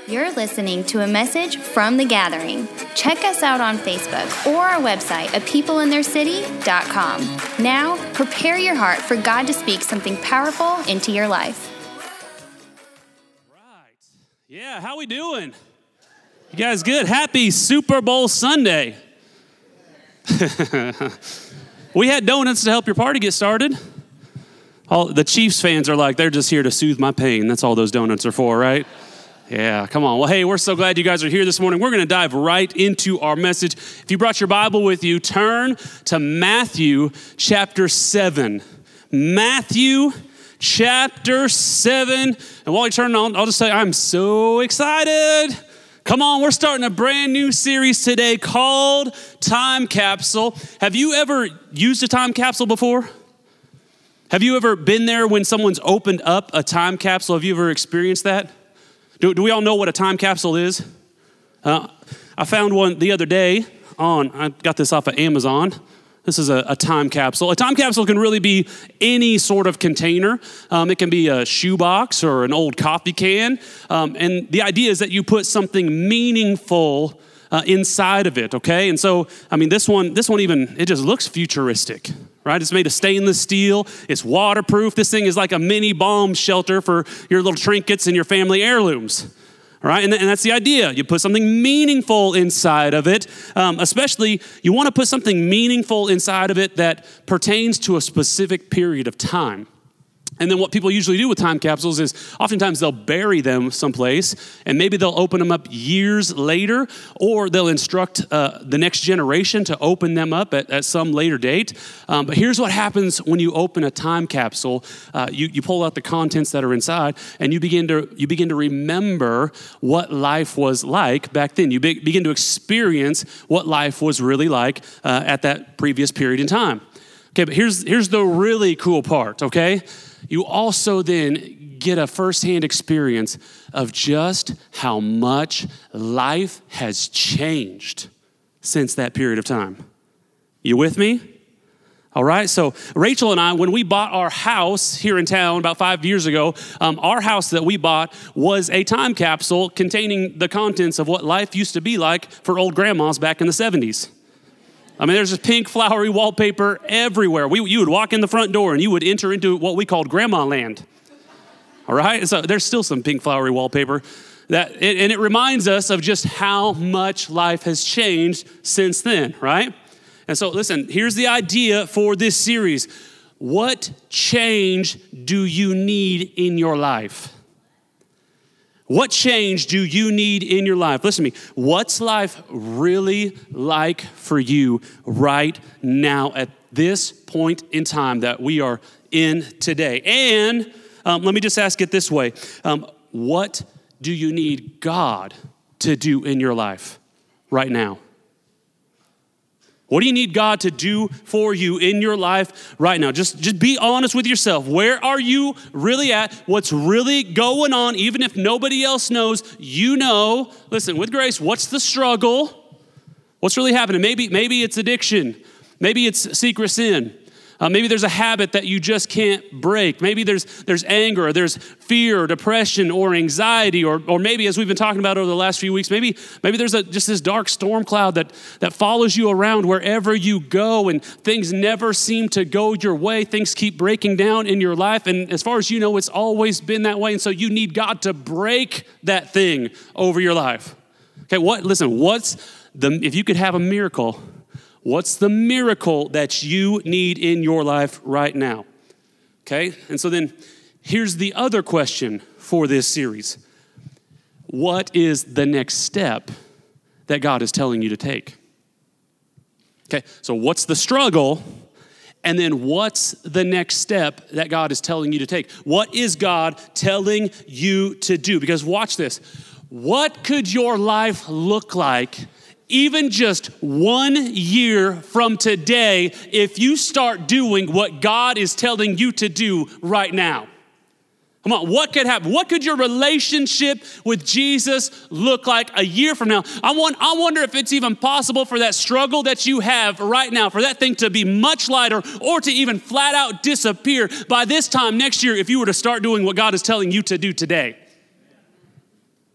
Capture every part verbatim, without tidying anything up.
You're listening to a message from The Gathering. Check us out on Facebook or our website at people in their city dot com. Now, prepare your heart for God to speak something powerful into your life. Right. Yeah, how we doing? You guys good? Happy Super Bowl Sunday. We had donuts to help your party get started. All the Chiefs fans are like, they're just here to soothe my pain. That's all those donuts are for, right? Yeah, come on. Well, hey, we're so glad you guys are here this morning. We're going to dive right into our message. If you brought your Bible with you, turn to Matthew chapter seven. Matthew chapter seven. And while you turn on, I'll just say I'm so excited. Come on, we're starting a brand new series today called Time Capsule. Have you ever used a time capsule before? Have you ever been there when someone's opened up a time capsule? Have you ever experienced that? Do, do we all know what a time capsule is? Uh, I found one the other day on, I got this off of Amazon. This is a, a time capsule. A time capsule can really be any sort of container. Um, it can be a shoebox or an old coffee can. Um, and the idea is that you put something meaningful uh, inside of it, okay? And so, I mean, this one, this one even, it just looks futuristic, right? It's made of stainless steel. It's waterproof. This thing is like a mini bomb shelter for your little trinkets and your family heirlooms. All right, and, th- and that's the idea. You put something meaningful inside of it, um, especially you want to put something meaningful inside of it that pertains to a specific period of time. And then what people usually do with time capsules is oftentimes they'll bury them someplace, and maybe they'll open them up years later, or they'll instruct uh, the next generation to open them up at, at some later date. Um, but here's what happens when you open a time capsule. Uh, you, you pull out the contents that are inside, and you begin to you begin to remember what life was like back then. You be, begin to experience what life was really like uh, at that previous period in time. Okay, but here's here's the really cool part, okay? You also then get a firsthand experience of just how much life has changed since that period of time. You with me? All right, so Rachel and I, when we bought our house here in town about five years ago, um, our house that we bought was a time capsule containing the contents of what life used to be like for old grandmas back in the seventies. I mean, there's just pink flowery wallpaper everywhere. We, you would walk in the front door and you would enter into what we called grandma land. All right? So there's still some pink flowery wallpaper. That, and it reminds us of just how much life has changed since then, right? And so listen, here's the idea for this series. What change do you need in your life? What change do you need in your life? Listen to me. What's life really like for you right now at this point in time that we are in today? And um, let me just ask it this way. Um, what do you need God to do in your life right now? What do you need God to do for you in your life right now? Just, just be honest with yourself. Where are you really at? What's really going on? Even if nobody else knows, you know. Listen, with grace, what's the struggle? What's really happening? Maybe, maybe it's addiction. Maybe it's secret sin. Uh, maybe there's a habit that you just can't break. Maybe there's there's anger, or there's fear, or depression, or anxiety, or or maybe, as we've been talking about over the last few weeks, maybe maybe there's a, just this dark storm cloud that that follows you around wherever you go, and things never seem to go your way. Things keep breaking down in your life, and as far as you know, it's always been that way, and so you need God to break that thing over your life. Okay, what? Listen, what's the if you could have a miracle? What's the miracle that you need in your life right now? Okay, and so then here's the other question for this series. What is the next step that God is telling you to take? Okay, so what's the struggle? And then what's the next step that God is telling you to take? What is God telling you to do? Because watch this. What could your life look like even just one year from today if you start doing what God is telling you to do right now? Come on, what could happen? What could your relationship with Jesus look like a year from now? I want, I wonder if it's even possible for that struggle that you have right now, for that thing to be much lighter or to even flat out disappear by this time next year if you were to start doing what God is telling you to do today.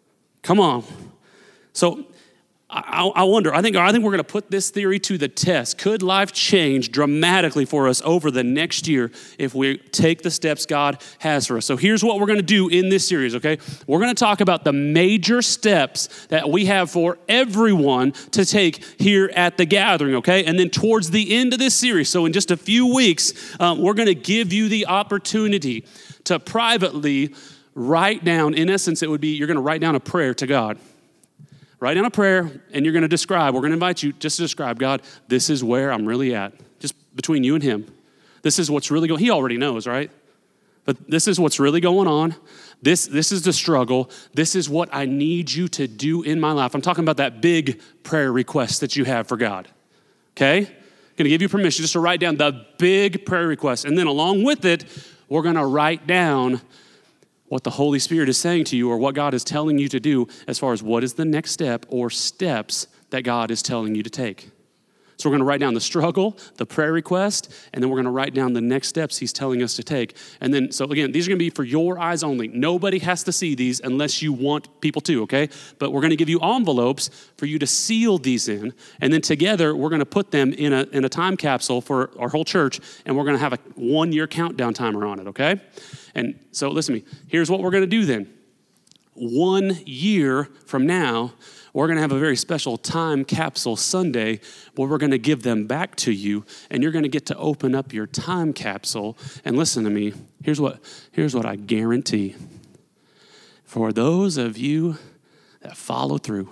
Come on. So I, I wonder, I think, I think we're going to put this theory to the test. Could life change dramatically for us over the next year if we take the steps God has for us? So here's what we're going to do in this series, okay? We're going to talk about the major steps that we have for everyone to take here at the gathering, okay? And then towards the end of this series, so in just a few weeks, um, we're going to give you the opportunity to privately write down, in essence, it would be, you're going to write down a prayer to God. Write down a prayer, and you're going to describe, we're going to invite you just to describe, God, this is where I'm really at, just between you and him. This is what's really going on. He already knows, right? But this is what's really going on. This, this is the struggle. This is what I need you to do in my life. I'm talking about that big prayer request that you have for God, okay? I'm going to give you permission just to write down the big prayer request, and then along with it, we're going to write down what the Holy Spirit is saying to you or what God is telling you to do as far as what is the next step or steps that God is telling you to take. So we're going to write down the struggle, the prayer request, and then we're going to write down the next steps he's telling us to take. And then, so again, these are going to be for your eyes only. Nobody has to see these unless you want people to, okay? But we're going to give you envelopes for you to seal these in, and then together we're going to put them in a in a time capsule for our whole church, and we're going to have a one-year countdown timer on it, okay? And so listen to me. Here's what we're going to do then. One year from now, we're going to have a very special time capsule Sunday where we're going to give them back to you, and you're going to get to open up your time capsule. And listen to me. Here's what, here's what I guarantee. For those of you that follow through,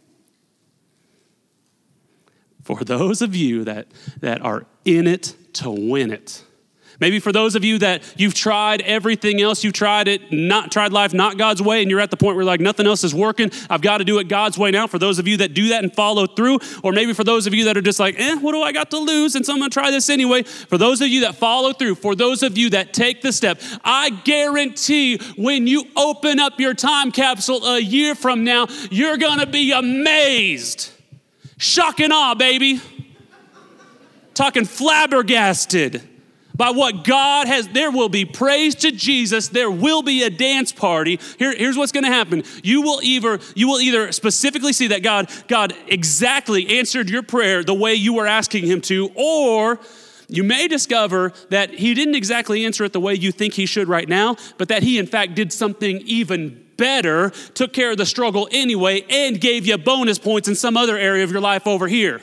for those of you that, that are in it to win it, maybe for those of you that you've tried everything else, you've tried it, not tried life, not God's way, and you're at the point where like nothing else is working, I've got to do it God's way now. For those of you that do that and follow through, or maybe for those of you that are just like, eh, what do I got to lose? And so I'm going to try this anyway. For those of you that follow through, for those of you that take the step, I guarantee when you open up your time capsule a year from now, you're going to be amazed. Shock and awe, baby. Talking flabbergasted by what God has. There will be praise to Jesus. There will be a dance party. Here, here's what's going to happen. You will either you will either specifically see that God, God exactly answered your prayer the way you were asking him to, or you may discover that he didn't exactly answer it the way you think he should right now, but that he in fact did something even better, took care of the struggle anyway, and gave you bonus points in some other area of your life over here.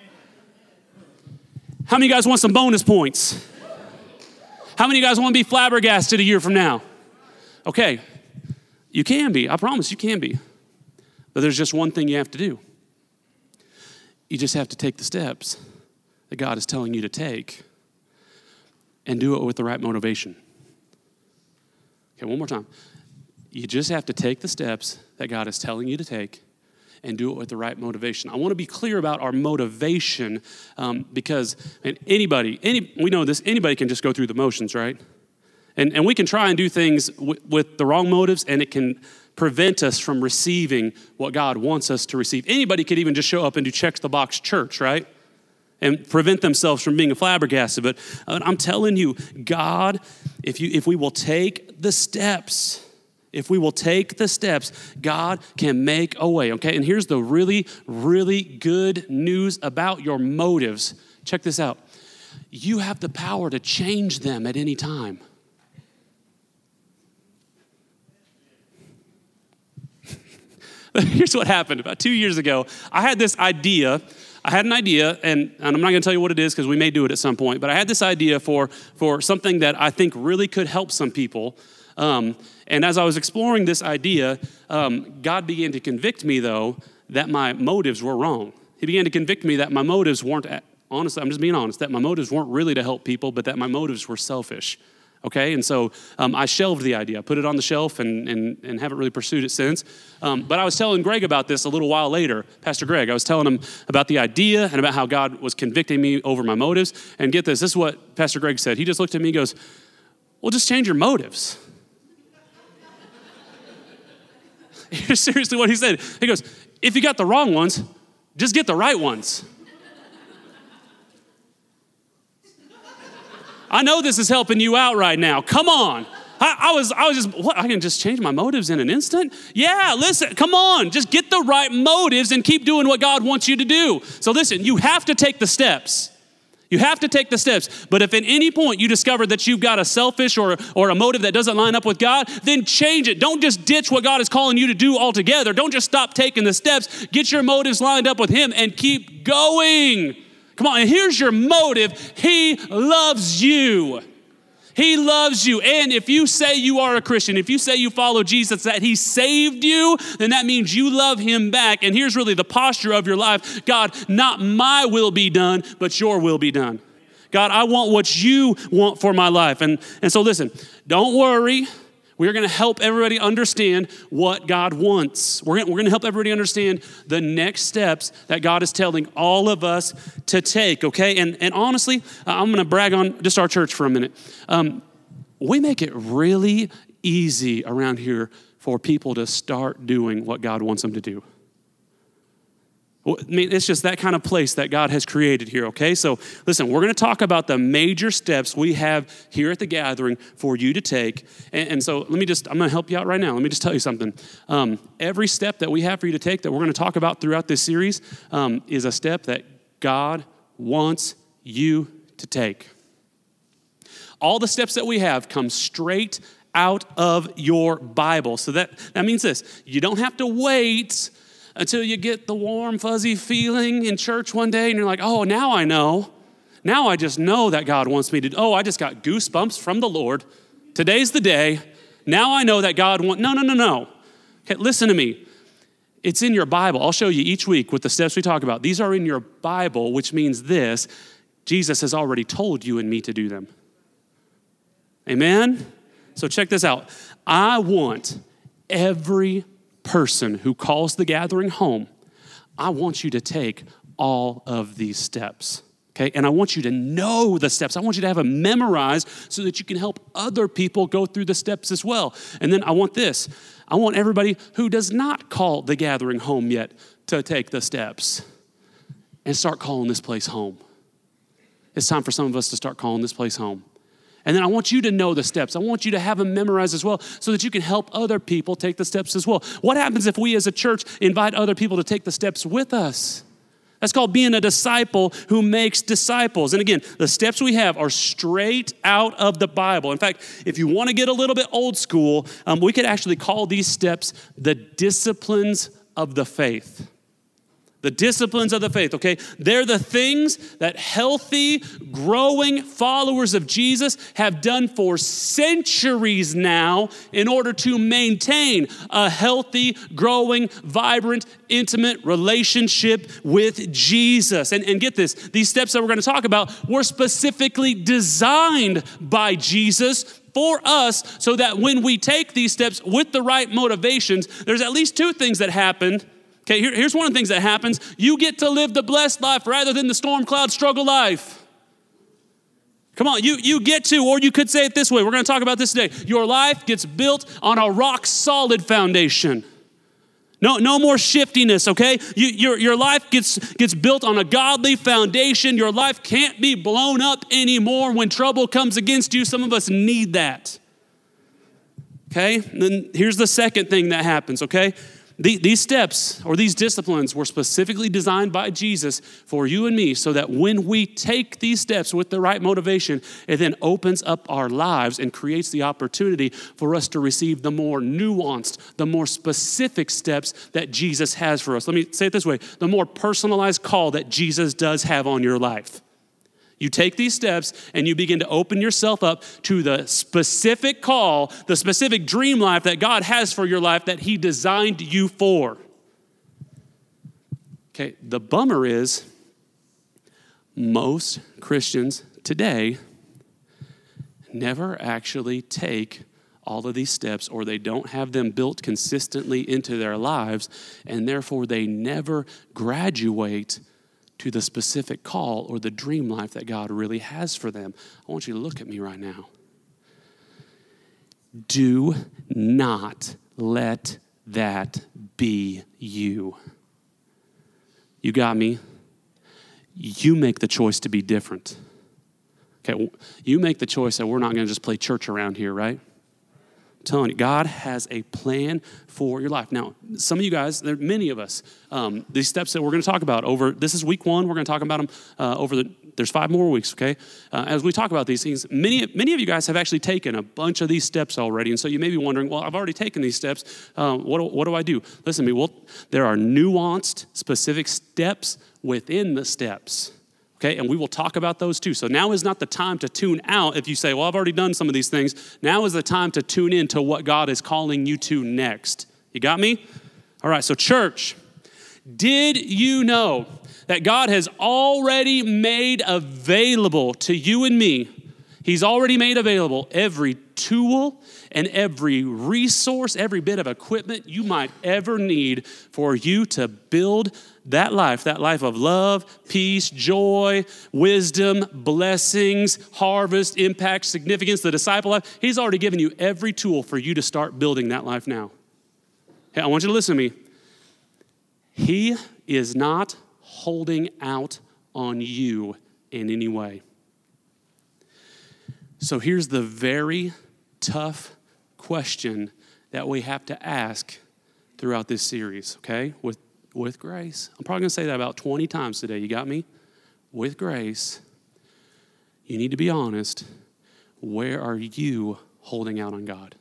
How many of you guys want some bonus points? How many of you guys want to be flabbergasted a year from now? Okay, you can be. I promise you can be. But there's just one thing you have to do. You just have to take the steps that God is telling you to take and do it with the right motivation. Okay, one more time. You just have to take the steps that God is telling you to take and do it with the right motivation. I want to be clear about our motivation um, because and anybody, any we know this, anybody can just go through the motions, right? And and we can try and do things w- with the wrong motives, and it can prevent us from receiving what God wants us to receive. Anybody could even just show up and do check the box church, right? And prevent themselves from being flabbergasted. But I'm telling you, God, if you if we will take the steps, If we will take the steps, God can make a way, okay? And here's the really, really good news about your motives. Check this out. You have the power to change them at any time. Here's what happened. About two years ago, I had this idea. I had an idea, and, and I'm not going to tell you what it is because we may do it at some point, but I had this idea for, for something that I think really could help some people. Um, and as I was exploring this idea, um, God began to convict me, though, that my motives were wrong. He began to convict me that my motives weren't, honestly, I'm just being honest, that my motives weren't really to help people, but that my motives were selfish. Okay, and so um, I shelved the idea. I put it on the shelf and, and, and haven't really pursued it since. Um, but I was telling Greg about this a little while later, Pastor Greg. I was telling him about the idea and about how God was convicting me over my motives. And get this, this is what Pastor Greg said. He just looked at me and goes, well, just change your motives. Here's seriously what he said. He goes, if you got the wrong ones, just get the right ones. I know this is helping you out right now. Come on. I, I was I was just, what, I can just change my motives in an instant? Yeah, listen, come on. Just get the right motives and keep doing what God wants you to do. So listen, you have to take the steps. You have to take the steps. But if at any point you discover that you've got a selfish or, or a motive that doesn't line up with God, then change it. Don't just ditch what God is calling you to do altogether. Don't just stop taking the steps. Get your motives lined up with him and keep going. Come on, and here's your motive. He loves you. He loves you. And if you say you are a Christian, if you say you follow Jesus, that he saved you, then that means you love him back. And here's really the posture of your life. God, not my will be done, but your will be done. God, I want what you want for my life. And, and so listen, don't worry. We're going to help everybody understand what God wants. We're going we're going to help everybody understand the next steps that God is telling all of us to take, okay? And, and honestly, I'm going to brag on just our church for a minute. Um, we make it really easy around here for people to start doing what God wants them to do. I mean, it's just that kind of place that God has created here, okay? So listen, we're going to talk about the major steps we have here at the gathering for you to take. And, and so let me just, I'm going to help you out right now. Let me just tell you something. Um, every step that we have for you to take that we're going to talk about throughout this series um, is a step that God wants you to take. All the steps that we have come straight out of your Bible. So that, that means this, you don't have to wait until you get the warm, fuzzy feeling in church one day and you're like, oh, now I know. Now I just know that God wants me to, oh, I just got goosebumps from the Lord. Today's the day. Now I know that God wants, no, no, no, no. Okay, listen to me. It's in your Bible. I'll show you each week with the steps we talk about. These are in your Bible, which means this, Jesus has already told you and me to do them. Amen? So check this out. I want every person who calls the gathering home, I want you to take all of these steps, okay? And I want you to know the steps. I want you to have them memorized so that you can help other people go through the steps as well. And then I want this. I want everybody who does not call the gathering home yet to take the steps and start calling this place home. It's time for some of us to start calling this place home. And then I want you to know the steps. I want you to have them memorized as well so that you can help other people take the steps as well. What happens if we as a church invite other people to take the steps with us? That's called being a disciple who makes disciples. And again, the steps we have are straight out of the Bible. In fact, if you want to get a little bit old school, um, we could actually call these steps the disciplines of the faith. The disciplines of the faith, okay? They're the things that healthy, growing followers of Jesus have done for centuries now in order to maintain a healthy, growing, vibrant, intimate relationship with Jesus. And, and get this, these steps that we're going to talk about were specifically designed by Jesus for us so that when we take these steps with the right motivations, there's at least two things that happen. Okay, here, here's one of the things that happens. You get to live the blessed life rather than the storm cloud struggle life. Come on, you, you get to, or you could say it this way. We're going to talk about this today. Your life gets built on a rock solid foundation. No, no more shiftiness, okay? You, your, your life gets, gets built on a godly foundation. Your life can't be blown up anymore when trouble comes against you. Some of us need that. Okay, and then here's the second thing that happens, okay? These steps or these disciplines were specifically designed by Jesus for you and me so that when we take these steps with the right motivation, it then opens up our lives and creates the opportunity for us to receive the more nuanced, the more specific steps that Jesus has for us. Let me say it this way, the more personalized call that Jesus does have on your life. You take these steps and you begin to open yourself up to the specific call, the specific dream life that God has for your life that he designed you for. Okay, the bummer is most Christians today never actually take all of these steps, or they don't have them built consistently into their lives, and therefore they never graduate to the specific call or the dream life that God really has for them. I want you to look at me right now. Do not let that be you. You got me? You make the choice to be different. Okay, you make the choice that we're not going to just play church around here, right? I'm telling you, God has a plan for your life. Now, some of you guys, there are many of us, um, these steps that we're going to talk about over, this is week one, we're going to talk about them uh, over the, there's five more weeks, okay? Uh, as we talk about these things, many, many of you guys have actually taken a bunch of these steps already, and so you may be wondering, well, I've already taken these steps, um, what, do, what do I do? Listen to me, well, there are nuanced, specific steps within the steps. Okay, and we will talk about those too. So now is not the time to tune out if you say, well, I've already done some of these things. Now is the time to tune in to what God is calling you to next. You got me? All right, so church, did you know that God has already made available to you and me, he's already made available every tool and every resource, every bit of equipment you might ever need for you to build that life, that life of love, peace, joy, wisdom, blessings, harvest, impact, significance, the disciple life. He's already given you every tool for you to start building that life now. Hey, I want you to listen to me. He is not holding out on you in any way. So here's the very tough question that we have to ask throughout this series, okay? With with grace. I'm probably going to say that about twenty times today. You got me? With grace, you need to be honest. Where are you holding out on God?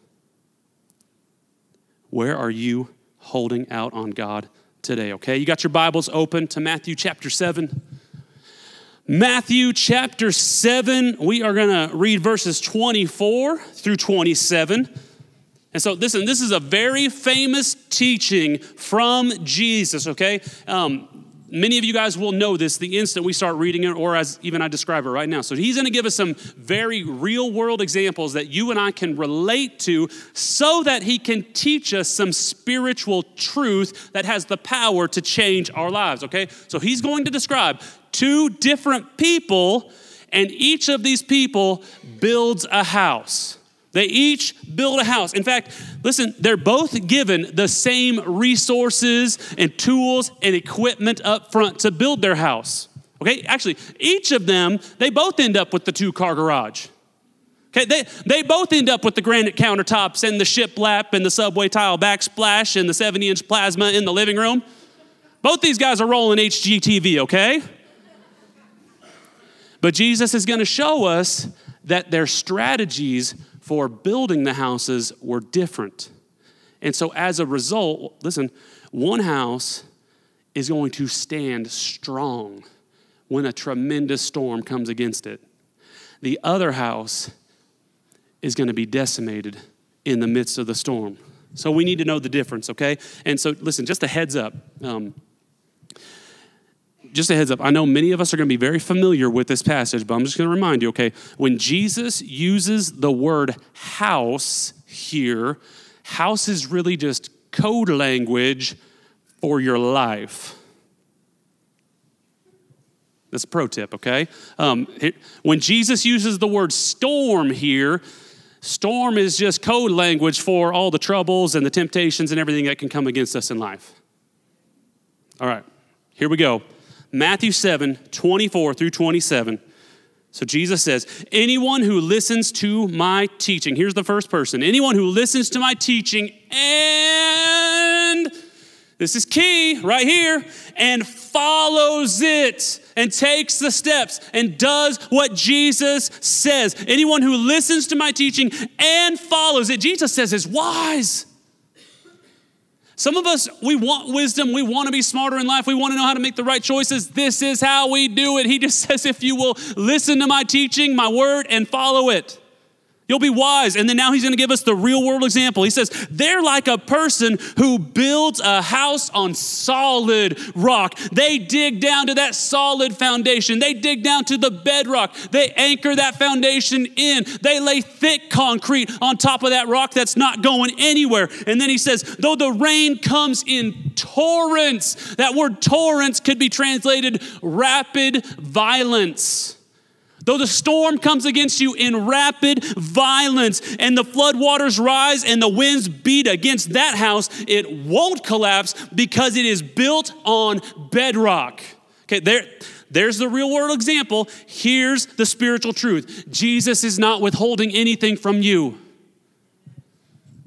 Where are you holding out on God today, okay? You got your Bibles open to Matthew chapter seven. Matthew chapter seven, we are going to read verses twenty-four through twenty-seven. And so, listen, this is a very famous teaching from Jesus, okay? Um, many of you guys will know this the instant we start reading it, or as even I describe it right now. So he's going to give us some very real-world examples that you and I can relate to so that he can teach us some spiritual truth that has the power to change our lives, okay? So he's going to describe two different people, and each of these people builds a house. They each build a house. In fact, listen, they're both given the same resources and tools and equipment up front to build their house. Okay, actually, each of them, they both end up with the two-car garage. Okay, they, they both end up with the granite countertops and the shiplap and the subway tile backsplash and the seventy-inch plasma in the living room. Both these guys are rolling H G T V, okay? But Jesus is going to show us that their strategies for building the houses were different. And so as a result, listen, one house is going to stand strong when a tremendous storm comes against it. The other house is going to be decimated in the midst of the storm. So we need to know the difference, okay? And so listen, just a heads up. Um, Just a heads up, I know many of us are going to be very familiar with this passage, but I'm just going to remind you, okay, when Jesus uses the word house here, house is really just code language for your life. That's a pro tip, okay? Um, it, when Jesus uses the word storm here, storm is just code language for all the troubles and the temptations and everything that can come against us in life. All right, here we go. Matthew seven, twenty-four through twenty-seven. So Jesus says, anyone who listens to my teaching, here's the first person, anyone who listens to my teaching and, this is key right here, and follows it and takes the steps and does what Jesus says. Anyone who listens to my teaching and follows it, Jesus says is wise. Some of us, we want wisdom. We want to be smarter in life. We want to know how to make the right choices. This is how we do it. He just says, if you will listen to my teaching, my word, and follow it, you'll be wise. And then now he's going to give us the real world example. He says, they're like a person who builds a house on solid rock. They dig down to that solid foundation. They dig down to the bedrock. They anchor that foundation in. They lay thick concrete on top of that rock that's not going anywhere. And then he says, though the rain comes in torrents, that word torrents could be translated rapid violence. Though the storm comes against you in rapid violence and the floodwaters rise and the winds beat against that house, it won't collapse because it is built on bedrock. Okay, there, there's the real world example. Here's the spiritual truth. Jesus is not withholding anything from you.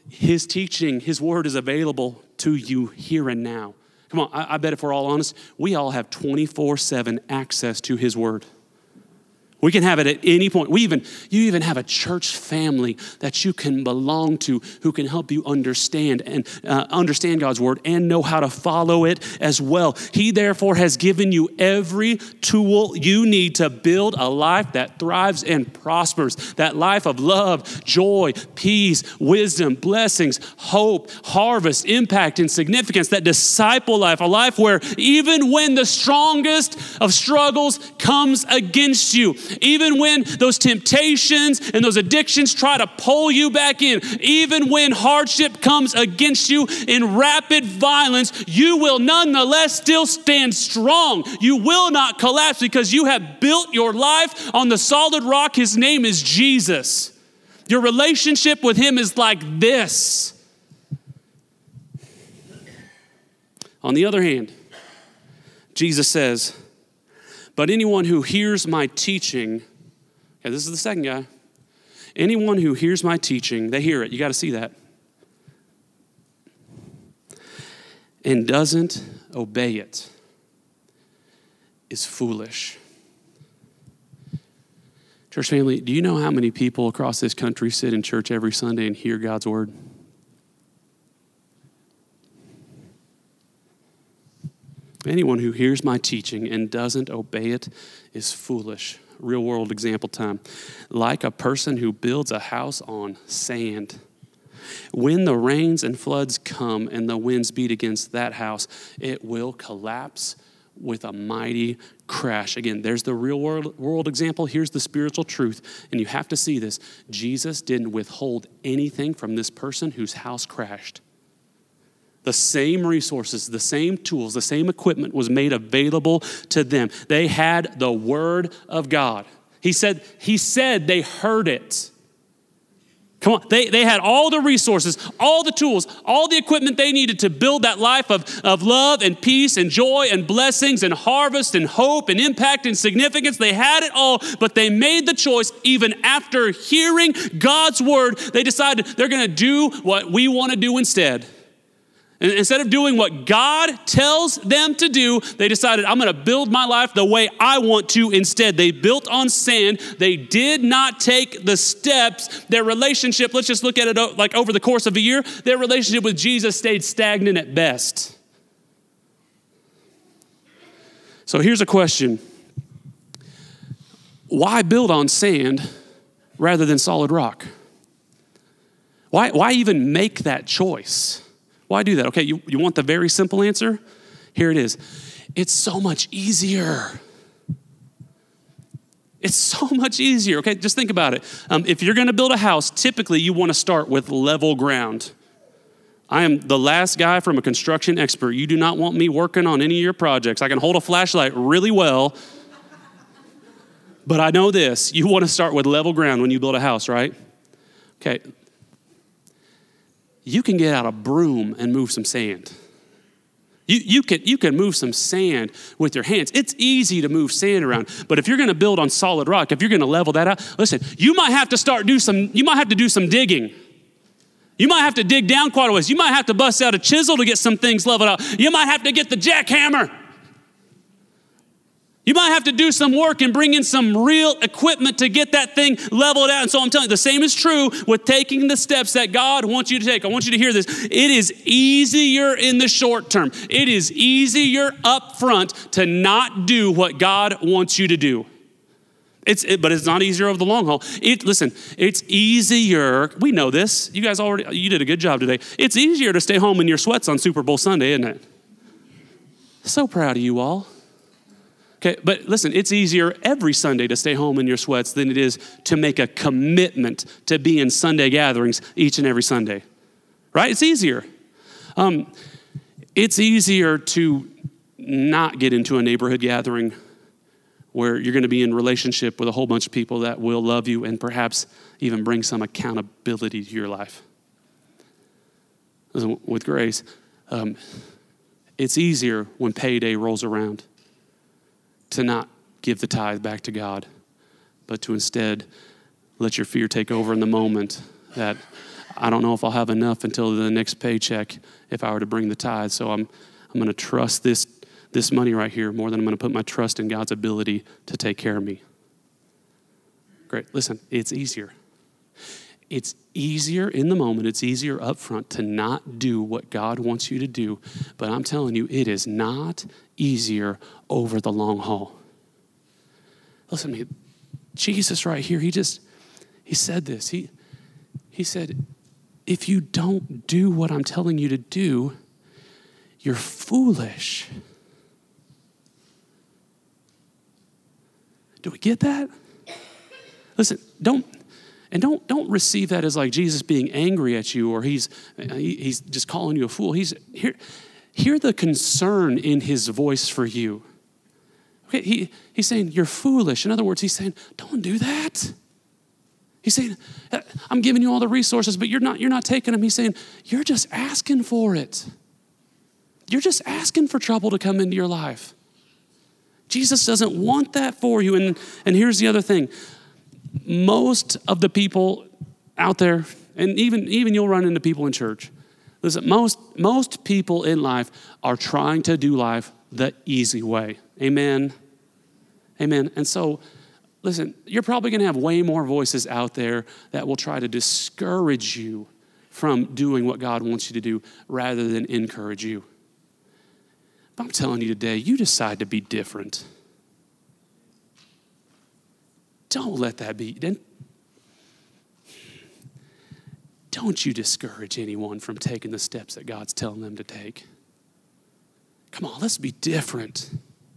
His teaching, his word is available to you here and now. Come on, I, I bet if we're all honest, we all have twenty-four seven access to his word. We can have it at any point. We even, you even have a church family that you can belong to who can help you understand and uh, understand God's word and know how to follow it as well. He therefore has given you every tool you need to build a life that thrives and prospers. That life of love, joy, peace, wisdom, blessings, hope, harvest, impact, and significance. That disciple life, a life where even when the strongest of struggles comes against you, even when those temptations and those addictions try to pull you back in, even when hardship comes against you in rapid violence, you will nonetheless still stand strong. You will not collapse because you have built your life on the solid rock. His name is Jesus. Your relationship with him is like this. On the other hand, Jesus says, but anyone who hears my teaching, okay, this is the second guy. Anyone who hears my teaching, they hear it. You got to see that. And doesn't obey it is foolish. Church family, do you know how many people across this country sit in church every Sunday and hear God's word? Anyone who hears my teaching and doesn't obey it is foolish. Real world example time. Like a person who builds a house on sand. When the rains and floods come and the winds beat against that house, it will collapse with a mighty crash. Again, there's the real world, world example. Here's the spiritual truth. And you have to see this. Jesus didn't withhold anything from this person whose house crashed. The same resources, the same tools, the same equipment was made available to them. They had the word of God. He said, he said they heard it. Come on, they, they had all the resources, all the tools, all the equipment they needed to build that life of, of love and peace and joy and blessings and harvest and hope and impact and significance. They had it all, but they made the choice even after hearing God's word. They decided they're going to do what we want to do instead. And instead of doing what God tells them to do, they decided, I'm going to build my life the way I want to instead. They built on sand. They did not take the steps. Their relationship, let's just look at it like over the course of a year, their relationship with Jesus stayed stagnant at best. So here's a question. Why build on sand rather than solid rock? Why, why even make that choice? Why do that? Okay, you, you want the very simple answer? Here it is. It's so much easier. It's so much easier. Okay, just think about it. Um, if you're going to build a house, typically you want to start with level ground. I am the last guy from a construction expert. You do not want me working on any of your projects. I can hold a flashlight really well, but I know this. You want to start with level ground when you build a house, right? Okay. You can get out a broom and move some sand. You, you, can, you can move some sand with your hands. It's easy to move sand around. But if you're going to build on solid rock, if you're going to level that out, listen, you might have to start do some, you might have to do some digging. You might have to dig down quite a ways. You might have to bust out a chisel to get some things leveled out. You might have to get the jackhammer. You might have to do some work and bring in some real equipment to get that thing leveled out. And so I'm telling you, the same is true with taking the steps that God wants you to take. I want you to hear this. It is easier in the short term. It is easier up front to not do what God wants you to do. It's, it, but it's not easier over the long haul. It, listen, it's easier. We know this. You guys already, you did a good job today. It's easier to stay home in your sweats on Super Bowl Sunday, isn't it? So proud of you all. Okay, but listen, it's easier every Sunday to stay home in your sweats than it is to make a commitment to be in Sunday gatherings each and every Sunday, right? It's easier. Um, it's easier to not get into a neighborhood gathering where you're going to be in relationship with a whole bunch of people that will love you and perhaps even bring some accountability to your life. Listen, with grace, um, it's easier when payday rolls around to not give the tithe back to God, but to instead let your fear take over in the moment that I don't know if I'll have enough until the next paycheck if I were to bring the tithe. So I'm I'm going to trust this this money right here more than I'm going to put my trust in God's ability to take care of me. Great. Listen, it's easier. It's easier in the moment. It's easier up front to not do what God wants you to do. But I'm telling you, it is not easier over the long haul. Listen to me. Jesus right here, he just, he said this. He, he said, if you don't do what I'm telling you to do, you're foolish. Do we get that? Listen, don't, and don't don't receive that as like Jesus being angry at you or he's he's just calling you a fool. He's hear, hear the concern in his voice for you. Okay, he, he's saying, you're foolish. In other words, he's saying, don't do that. He's saying, I'm giving you all the resources, but you're not, you're not taking them. He's saying, you're just asking for it. You're just asking for trouble to come into your life. Jesus doesn't want that for you. And, and here's the other thing. Most of the people out there, and even, even you'll run into people in church. Listen, most, most people in life are trying to do life the easy way. Amen. Amen. And so, listen, you're probably going to have way more voices out there that will try to discourage you from doing what God wants you to do rather than encourage you. But I'm telling you today, you decide to be different. Don't let that be. Don't you discourage anyone from taking the steps that God's telling them to take. Come on, let's be different.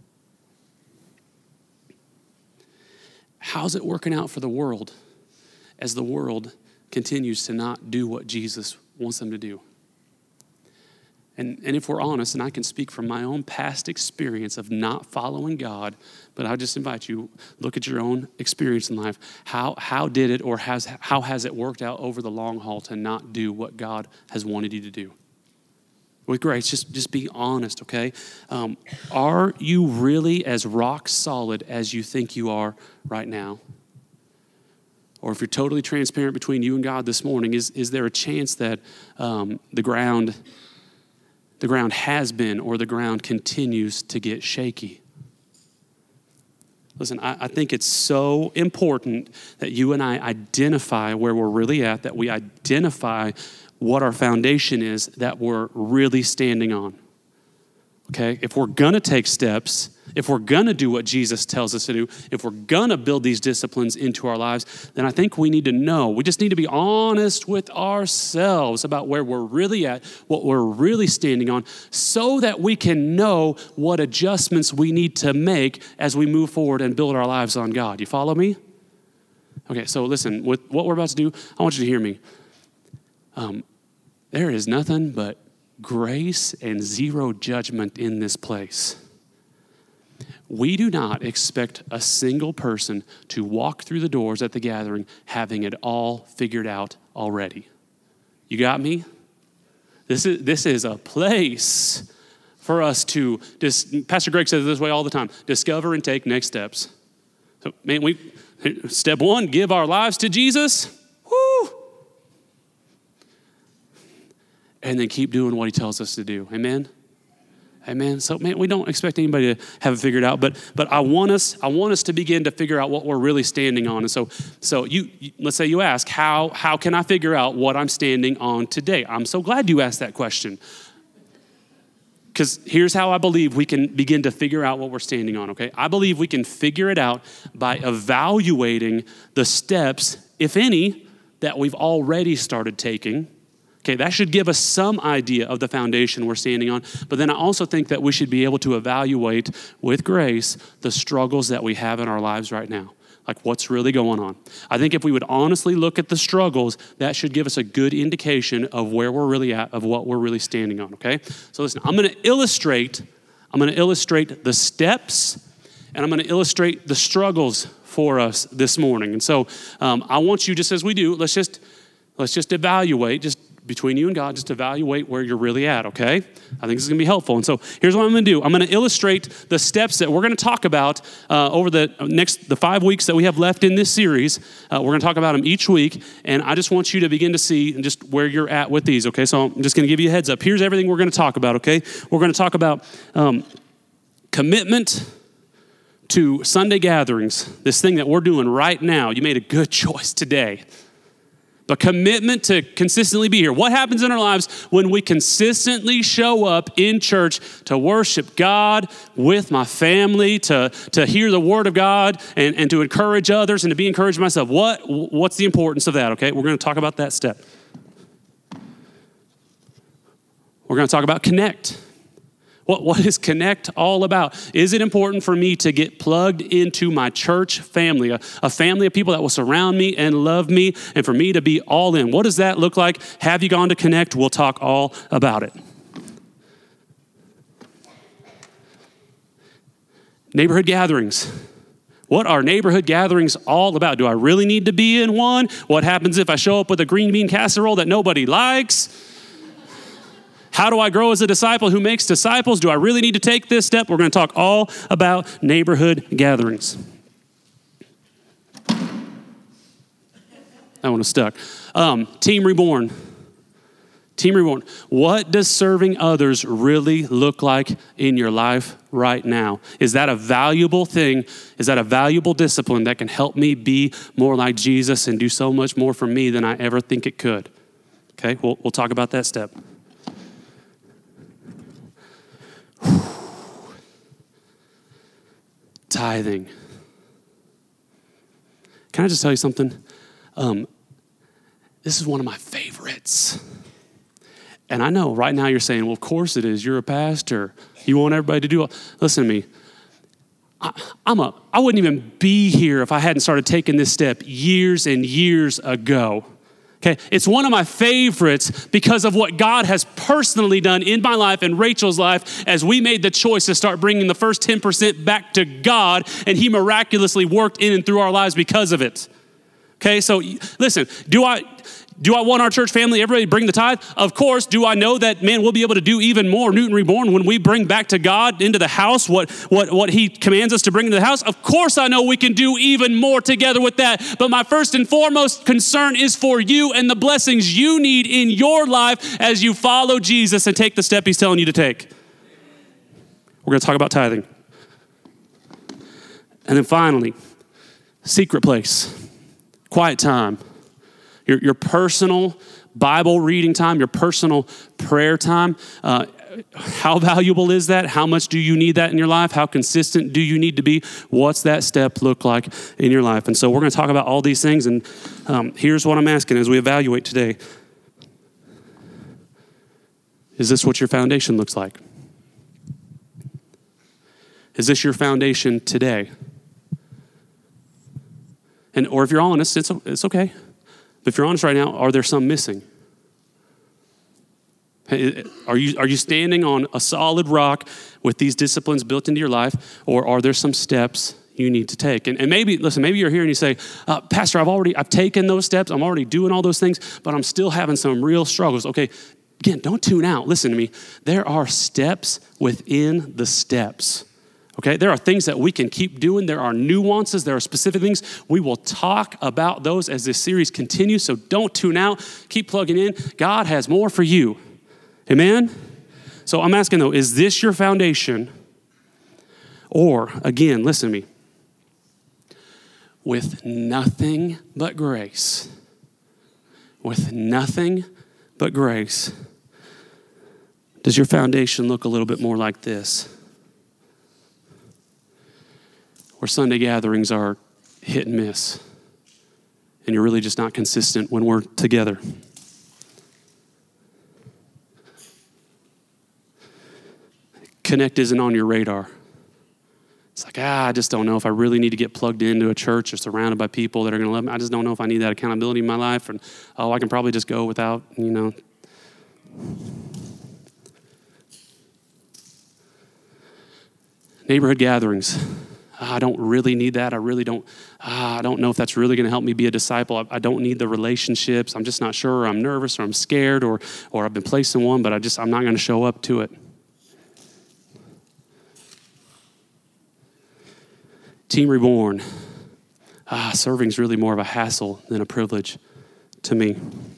How's it working out for the world as the world continues to not do what Jesus wants them to do? And, and if we're honest, and I can speak from my own past experience of not following God, but I just invite you, look at your own experience in life. How, how did it or has, how has it worked out over the long haul to not do what God has wanted you to do? With grace, just, just be honest, okay? Um, are you really as rock solid as you think you are right now? Or if you're totally transparent between you and God this morning, is, is there a chance that um, the ground... The ground has been or the ground continues to get shaky? Listen, I, I think it's so important that you and I identify where we're really at, that we identify what our foundation is that we're really standing on. Okay? If we're going to take steps, if we're going to do what Jesus tells us to do, if we're going to build these disciplines into our lives, then I think we need to know. We just need to be honest with ourselves about where we're really at, what we're really standing on, so that we can know what adjustments we need to make as we move forward and build our lives on God. You follow me? Okay, so listen, with what we're about to do, I want you to hear me. Um, there is nothing but grace and zero judgment in this place. We do not expect a single person to walk through the doors at the gathering having it all figured out already. You got me? This is this is a place for us to, dis, Pastor Greg says it this way all the time, discover and take next steps. So, man, we step one, give our lives to Jesus. Woo! And then keep doing what he tells us to do. Amen? Amen. So, man, we don't expect anybody to have it figured out, but but I want us I want us to begin to figure out what we're really standing on. And so, so you, you let's say you ask, how how can I figure out what I'm standing on today? I'm so glad you asked that question, because here's how I believe we can begin to figure out what we're standing on. Okay, I believe we can figure it out by evaluating the steps, if any, that we've already started taking. Okay, that should give us some idea of the foundation we're standing on. But then I also think that we should be able to evaluate with grace the struggles that we have in our lives right now. Like what's really going on. I think if we would honestly look at the struggles, that should give us a good indication of where we're really at, of what we're really standing on, okay? So listen, I'm gonna illustrate, I'm gonna illustrate the steps, and I'm gonna illustrate the struggles for us this morning. And so um, I want you, just as we do, let's just, let's just evaluate, just between you and God, just evaluate where you're really at, okay? I think this is going to be helpful. And so here's what I'm going to do. I'm going to illustrate the steps that we're going to talk about uh, over the next, the five weeks that we have left in this series. Uh, we're going to talk about them each week. And I just want you to begin to see just where you're at with these, okay? So I'm just going to give you a heads up. Here's everything we're going to talk about, okay? We're going to talk about um, commitment to Sunday gatherings, this thing that we're doing right now. You made a good choice today. But commitment to consistently be here. What happens in our lives when we consistently show up in church to worship God with my family, to, to hear the word of God, and, and to encourage others and to be encouraged myself? What, what's the importance of that, okay? We're going to talk about that step. We're going to talk about connect. What, what is Connect all about? Is it important for me to get plugged into my church family, a, a family of people that will surround me and love me, and for me to be all in? What does that look like? Have you gone to Connect? We'll talk all about it. Neighborhood gatherings. What are neighborhood gatherings all about? Do I really need to be in one? What happens if I show up with a green bean casserole that nobody likes? How do I grow as a disciple who makes disciples? Do I really need to take this step? We're going to talk all about neighborhood gatherings. That one was stuck. Um, Team Reborn. Team Reborn. What does serving others really look like in your life right now? Is that a valuable thing? Is that a valuable discipline that can help me be more like Jesus and do so much more for me than I ever think it could? Okay, we'll, we'll talk about that step. Tithing. Can I just tell you something? Um, this is one of my favorites. And I know right now you're saying, well, of course it is. You're a pastor. You want everybody to do all. Listen to me. I, I'm a, I wouldn't even be here if I hadn't started taking this step years and years ago. Okay, it's one of my favorites because of what God has personally done in my life and Rachel's life as we made the choice to start bringing the first ten percent back to God, and he miraculously worked in and through our lives because of it. Okay, so listen, do I do I want our church family, everybody to bring the tithe? Of course. Do I know that, man, we'll be able to do even more Newton Reborn when we bring back to God into the house what, what, what he commands us to bring into the house? Of course I know we can do even more together with that. But my first and foremost concern is for you and the blessings you need in your life as you follow Jesus and take the step he's telling you to take. We're going to talk about tithing. And then finally, secret place, quiet time. Your, your personal Bible reading time, your personal prayer time. Uh, how valuable is that? How much do you need that in your life? How consistent do you need to be? What's that step look like in your life? And so we're going to talk about all these things. And um, here's what I'm asking as we evaluate today. Is this what your foundation looks like? Is this your foundation today? And or if you're honest, it's it's okay. But if you're honest right now, are there some missing? Are you are you standing on a solid rock with these disciplines built into your life, or are there some steps you need to take? And, and maybe, listen, maybe you're here and you say, uh, Pastor, I've already, I've taken those steps. I'm already doing all those things, but I'm still having some real struggles. Okay, again, don't tune out. Listen to me. There are steps within the steps. Okay, there are things that we can keep doing. There are nuances. There are specific things. We will talk about those as this series continues, so don't tune out. Keep plugging in. God has more for you. Amen? So I'm asking though, is this your foundation? Or, again, listen to me. With nothing but grace, with nothing but grace, does your foundation look a little bit more like this? Where Sunday gatherings are hit and miss, and you're really just not consistent when we're together. Connect isn't on your radar. It's like, ah, I just don't know if I really need to get plugged into a church or surrounded by people that are going to love me. I just don't know if I need that accountability in my life. And, oh, I can probably just go without, you know. Neighborhood gatherings. I don't really need that. I really don't, ah, I don't know if that's really going to help me be a disciple. I, I don't need the relationships. I'm just not sure, or I'm nervous, or I'm scared, or, or I've been placed in one, but I just, I'm not going to show up to it. Team Reborn. Ah, serving is really more of a hassle than a privilege to me.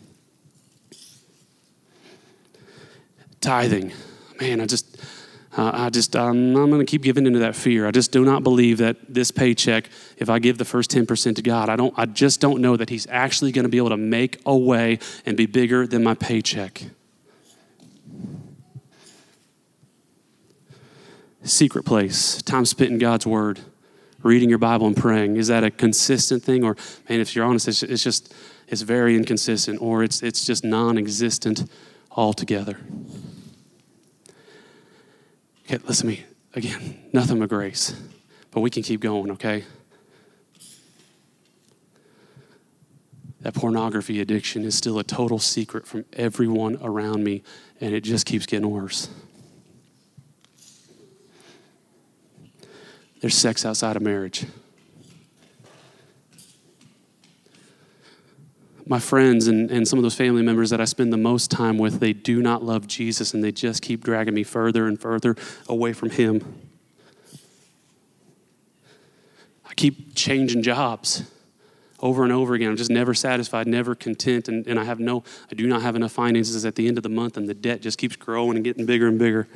Tithing. Man, I just, uh, I just, I'm, I'm going to keep giving into that fear. I just do not believe that this paycheck, if I give the first ten percent to God, I don't, I just don't know that he's actually going to be able to make a way and be bigger than my paycheck. Secret place, time spent in God's word, reading your Bible and praying. Is that a consistent thing? Or, man, if you're honest, it's, it's just, it's very inconsistent, or it's it's just non-existent altogether. Okay, listen to me. Again, nothing but grace. But we can keep going, okay? That pornography addiction is still a total secret from everyone around me, and it just keeps getting worse. There's sex outside of marriage. My friends and, and some of those family members that I spend the most time with, they do not love Jesus, and they just keep dragging me further and further away from him. I keep changing jobs over and over again. I'm just never satisfied, never content, and, and I have no, I do not have enough finances at the end of the month, and the debt just keeps growing and getting bigger and bigger.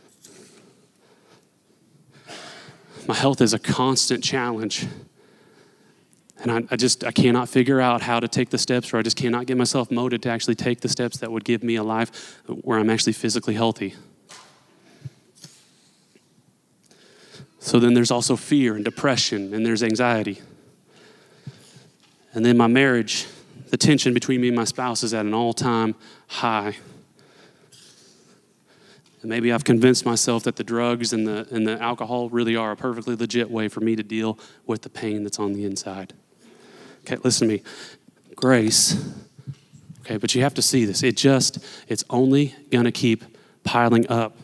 My health is a constant challenge. And I, I just, I cannot figure out how to take the steps, or I just cannot get myself motivated to actually take the steps that would give me a life where I'm actually physically healthy. So then there's also fear and depression, and there's anxiety. And then my marriage, the tension between me and my spouse is at an all-time high. And maybe I've convinced myself that the drugs and the and the alcohol really are a perfectly legit way for me to deal with the pain that's on the inside. Okay, listen to me. Grace, okay, but you have to see this. It just, it's only going to keep piling up.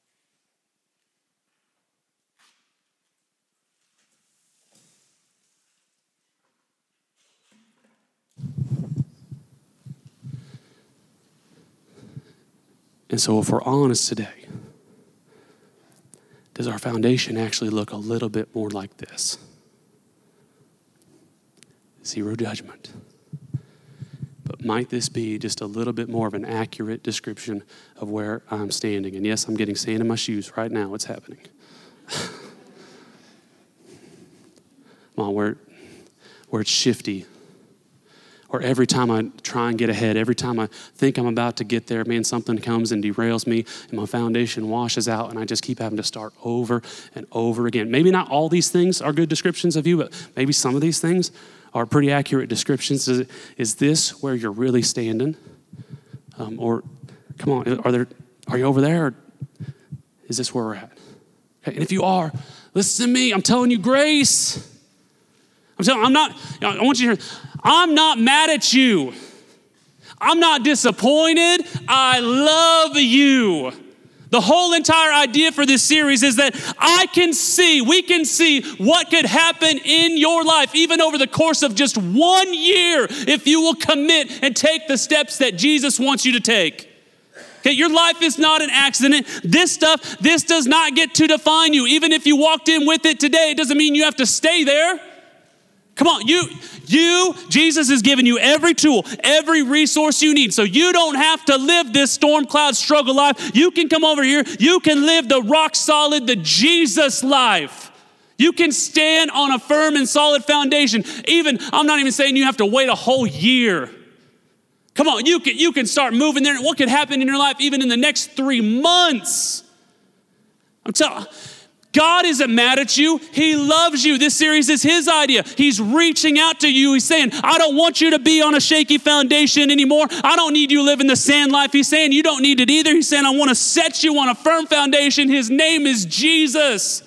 And so if we're honest today, does our foundation actually look a little bit more like this? Zero judgment. But might this be just a little bit more of an accurate description of where I'm standing? And yes, I'm getting sand in my shoes right now. It's happening. Come on, where, where it's shifty. Or every time I try and get ahead, every time I think I'm about to get there, man, something comes and derails me, and my foundation washes out, and I just keep having to start over and over again. Maybe not all these things are good descriptions of you, but maybe some of these things are pretty accurate descriptions. Is, it, is this where you're really standing? Um, or, come on, are there? Are you over there? Or is this where we're at? Okay, and if you are, listen to me. I'm telling you, grace. I'm telling. I'm not. I want you to hear. I'm not mad at you. I'm not disappointed. I love you. The whole entire idea for this series is that I can see, we can see what could happen in your life, even over the course of just one year, if you will commit and take the steps that Jesus wants you to take. Okay, your life is not an accident. This stuff, this does not get to define you. Even if you walked in with it today, it doesn't mean you have to stay there. Come on, you, you, Jesus has given you every tool, every resource you need. So you don't have to live this storm cloud struggle life. You can come over here. You can live the rock solid, the Jesus life. You can stand on a firm and solid foundation. Even, I'm not even saying you have to wait a whole year. Come on, you can, you can start moving there. What could happen in your life even in the next three months? I'm telling God isn't mad at you. He loves you. This series is his idea. He's reaching out to you. He's saying, I don't want you to be on a shaky foundation anymore. I don't need you living the sand life. He's saying you don't need it either. He's saying, I want to set you on a firm foundation. His name is Jesus.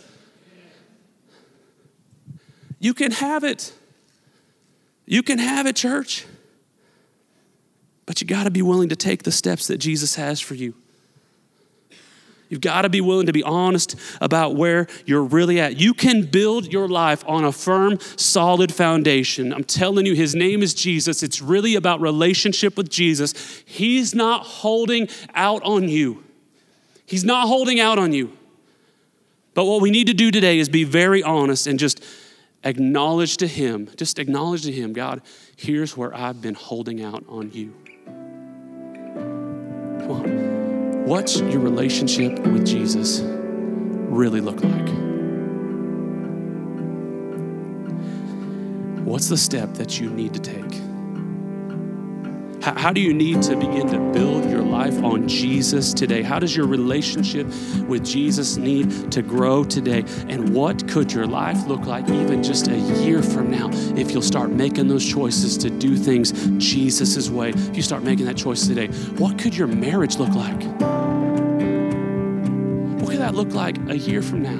You can have it. You can have it, church. But you got to be willing to take the steps that Jesus has for you. You've got to be willing to be honest about where you're really at. You can build your life on a firm, solid foundation. I'm telling you, his name is Jesus. It's really about relationship with Jesus. He's not holding out on you. He's not holding out on you. But what we need to do today is be very honest and just acknowledge to him, just acknowledge to him, God, here's where I've been holding out on you. Come on. What's your relationship with Jesus really look like? What's the step that you need to take? How, how do you need to begin to build your life on Jesus today? How does your relationship with Jesus need to grow today? And what could your life look like even just a year from now if you'll start making those choices to do things Jesus' way? If you start making that choice today, what could your marriage look like? What could that look like a year from now?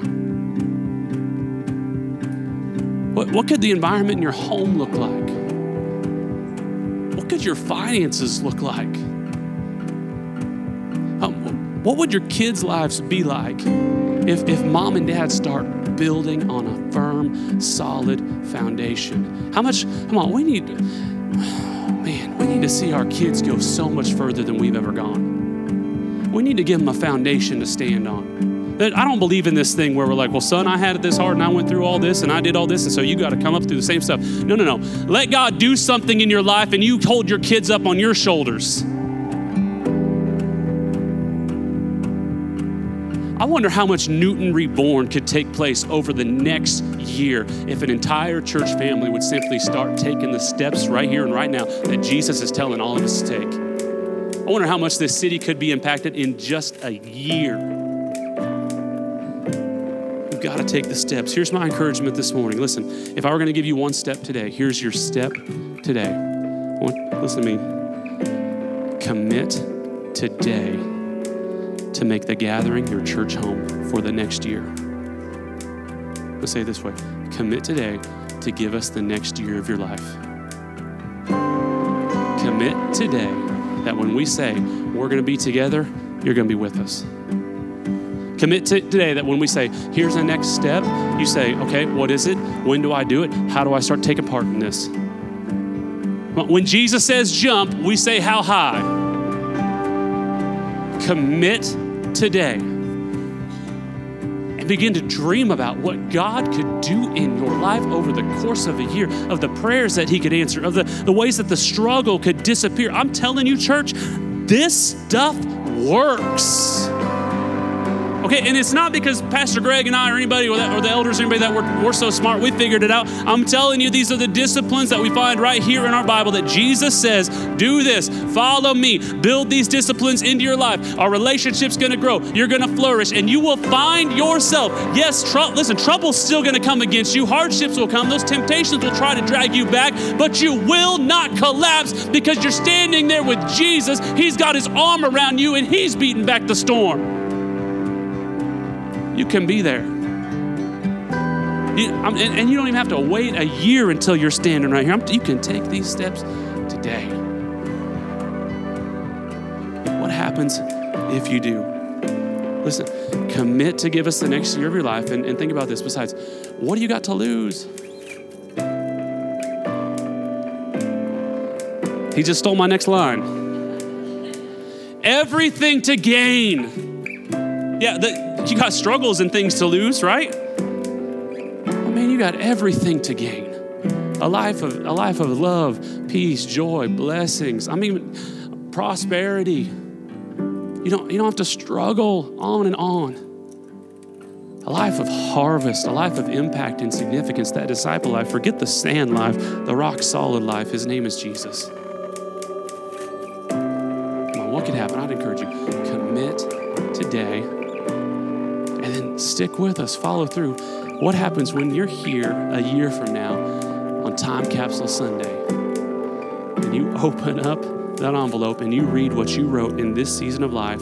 What, what could the environment in your home look like? What could your finances look like? Um, what would your kids' lives be like if, if mom and dad start building on a firm, solid foundation? How much, come on, we need, man, we need to see our kids go so much further than we've ever gone. We need to give them a foundation to stand on. I don't believe in this thing where we're like, well, son, I had it this hard and I went through all this and I did all this, and so you got to come up through the same stuff. No, no, no. Let God do something in your life and you hold your kids up on your shoulders. I wonder how much Newton Reborn could take place over the next year if an entire church family would simply start taking the steps right here and right now that Jesus is telling all of us to take. I wonder how much this city could be impacted in just a year. We've got to take the steps. Here's my encouragement this morning. Listen, if I were going to give you one step today, here's your step today. I want, listen to me. Commit today to make the gathering your church home for the next year. Let's say it this way. Commit today to give us the next year of your life. Commit today that when we say we're going to be together, you're going to be with us. Commit to today that when we say, here's the next step, you say, okay, what is it? When do I do it? How do I start taking part in this? When Jesus says jump, we say how high? Commit today. And begin to dream about what God could do in your life over the course of a year, of the prayers that he could answer, of the, the ways that the struggle could disappear. I'm telling you, church, this stuff works. Okay, and it's not because Pastor Greg and I or anybody or, that, or the elders or anybody that we're, we're so smart, we figured it out. I'm telling you, these are the disciplines that we find right here in our Bible that Jesus says, do this, follow me, build these disciplines into your life. Our relationship's gonna grow, you're gonna flourish, and you will find yourself. Yes, tr- listen, trouble's still gonna come against you, hardships will come, those temptations will try to drag you back, but you will not collapse because you're standing there with Jesus. He's got his arm around you and he's beating back the storm. You can be there. You, and, and you don't even have to wait a year until you're standing right here. I'm, you can take these steps today. What happens if you do? Listen, commit to give us the next year of your life. And, and think about this. Besides, what do you got to lose? He just stole my next line. Everything to gain. Yeah, the, you got struggles and things to lose, right? Oh, man, you got everything to gain. A life of a life of love, peace, joy, blessings. I mean, prosperity. You don't you don't have to struggle on and on. A life of harvest, a life of impact and significance. That disciple life. Forget the sand life, the rock solid life. His name is Jesus. Come on, what could happen? I'd encourage you. Commit today. And then stick with us, follow through. What happens when you're here a year from now on Time Capsule Sunday and you open up that envelope and you read what you wrote in this season of life?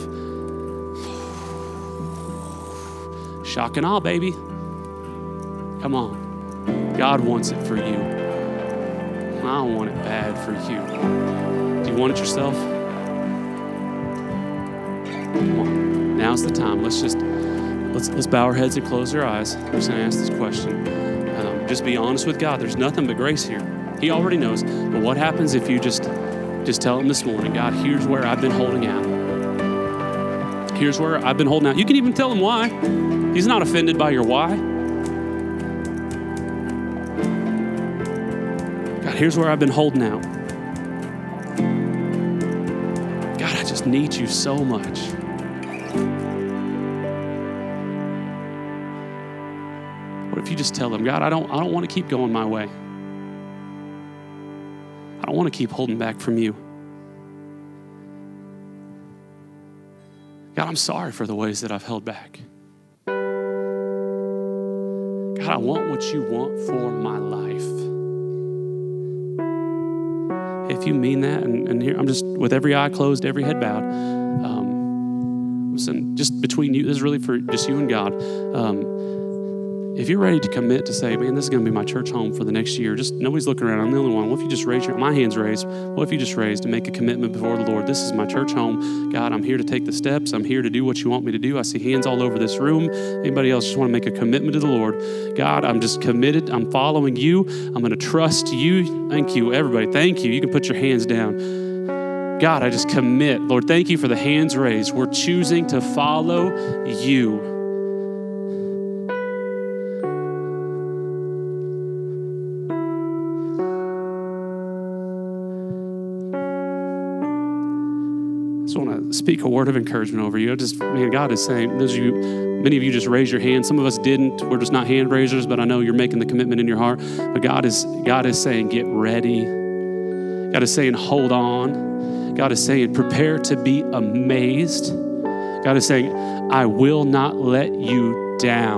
Shock and awe, baby. Come on. God wants it for you. I don't want it bad for you. Do you want it yourself? Come on. now's the time. Let's just, let's let's bow our heads and close our eyes. I'm just going to ask this question. Um, just be honest with God. There's nothing but grace here. He already knows. But what happens if you just, just tell him this morning, God, here's where I've been holding out. Here's where I've been holding out. You can even tell him why. He's not offended by your why. God, here's where I've been holding out. God, I just need you so much. What if you just tell him, God, I don't, I don't want to keep going my way. I don't want to keep holding back from you. God, I'm sorry for the ways that I've held back. God, I want what you want for my life. If you mean that, and, and here I'm just with every eye closed, every head bowed. Um, listen, just between you, this is really for just you and God. Um, if you're ready to commit to say, man, this is going to be my church home for the next year, just nobody's looking around. I'm the only one. What if you just raise your, my hand's raised. What if you just raised to make a commitment before the Lord? This is my church home. God, I'm here to take the steps. I'm here to do what you want me to do. I see hands all over this room. Anybody else just want to make a commitment to the Lord? God, I'm just committed. I'm following you. I'm going to trust you. Thank you, everybody. Thank you. You can put your hands down. God, I just commit. Lord, thank you for the hands raised. We're choosing to follow you. I want to speak a word of encouragement over you. Just, man, God is saying, those of you, many of you just raised your hand. Some of us didn't. We're just not hand raisers, but I know you're making the commitment in your heart. But God is, God is saying, get ready. God is saying, hold on. God is saying, prepare to be amazed. God is saying, I will not let you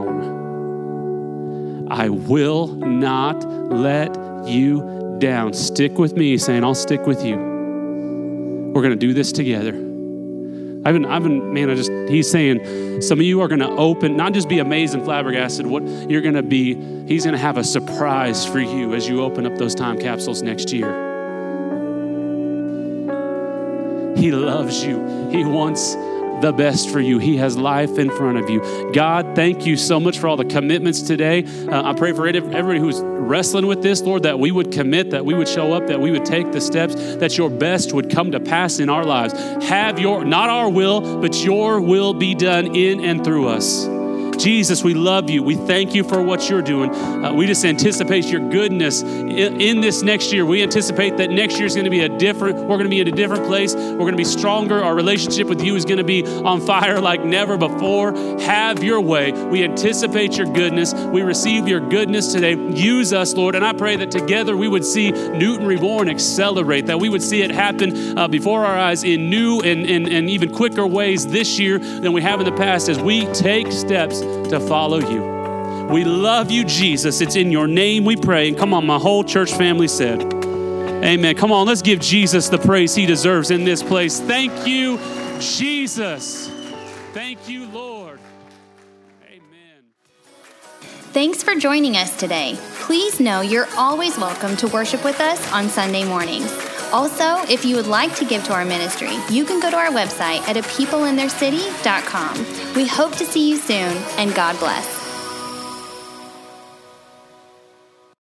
down. I will not let you down. Stick with me. He's saying, I'll stick with you. We're going to do this together. I've been, I've been, man, I just, he's saying some of you are going to open, not just be amazed and flabbergasted, what you're going to be, he's going to have a surprise for you as you open up those time capsules next year. He loves you. He wants the best for you. He has life in front of you. God, thank you so much for all the commitments today. Uh, I pray for everybody who's wrestling with this, Lord, that we would commit, that we would show up, that we would take the steps, that your best would come to pass in our lives. Have your, not our will, but your will be done in and through us. Jesus, we love you. We thank you for what you're doing. Uh, we just anticipate your goodness in, in this next year. We anticipate that next year is going to be a different, we're going to be in a different place. We're going to be stronger. Our relationship with you is going to be on fire like never before. Have your way. We anticipate your goodness. We receive your goodness today. Use us, Lord. And I pray that together we would see Newton Reborn accelerate, that we would see it happen uh, before our eyes in new and, and, and even quicker ways this year than we have in the past as we take steps to follow you. We love you, Jesus. It's in your name we pray. And come on, my whole church family said, amen. Come on, let's give Jesus the praise he deserves in this place. Thank you, Jesus. Thank you, Lord. Amen. Thanks for joining us today. Please know you're always welcome to worship with us on Sunday mornings. Also, if you would like to give to our ministry, you can go to our website at a people in their city dot com. We hope to see you soon, and God bless.